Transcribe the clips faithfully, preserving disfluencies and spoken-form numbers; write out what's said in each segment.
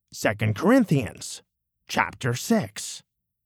Second Corinthians chapter six.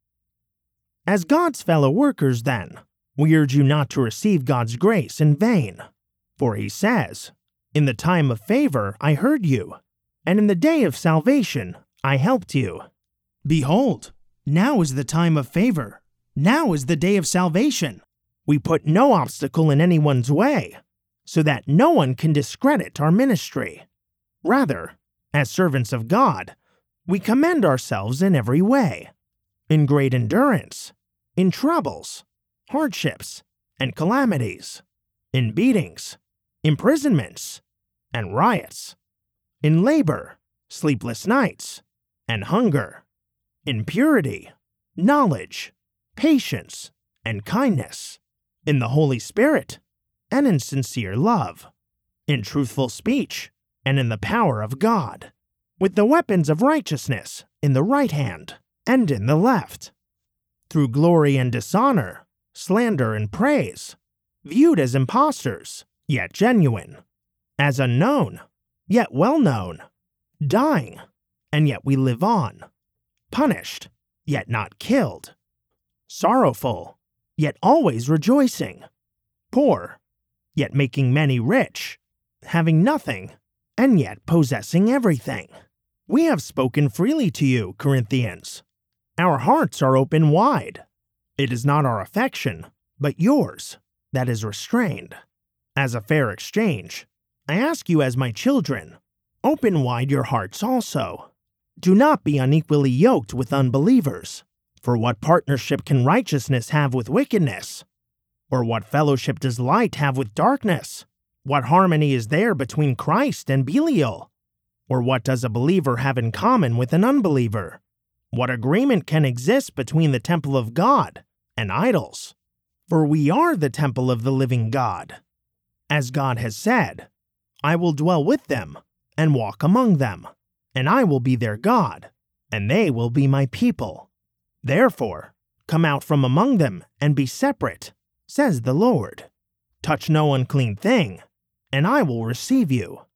As God's fellow workers, then, we urge you not to receive God's grace in vain. For he says, "In the time of favor I heard you, and in the day of salvation I helped you." Behold, now is the time of favor. Now is the day of salvation. We put no obstacle in anyone's way, so that no one can discredit our ministry. Rather, as servants of God, we commend ourselves in every way, in great endurance, in troubles, hardships, and calamities, in beatings, imprisonments, and riots, in labor, sleepless nights, and hunger, in purity, knowledge, patience, and kindness, in the Holy Spirit, and in sincere love, in truthful speech, and in the power of God, with the weapons of righteousness in the right hand and in the left, through glory and dishonor, slander and praise, viewed as impostors, yet genuine, as unknown, yet well known, dying, and yet we live on, punished, yet not killed, sorrowful, yet always rejoicing, poor, yet making many rich, having nothing, and yet possessing everything. We have spoken freely to you, Corinthians. Our hearts are open wide. It is not our affection, but yours, that is restrained. As a fair exchange, I ask you as my children, open wide your hearts also. Do not be unequally yoked with unbelievers. For what partnership can righteousness have with wickedness? Or what fellowship does light have with darkness? What harmony is there between Christ and Belial? Or what does a believer have in common with an unbeliever? What agreement can exist between the temple of God and idols? For we are the temple of the living God. As God has said, I will dwell with them and walk among them, and I will be their God, and they will be my people. Therefore, come out from among them and be separate, says the Lord. Touch no unclean thing, and I will receive you,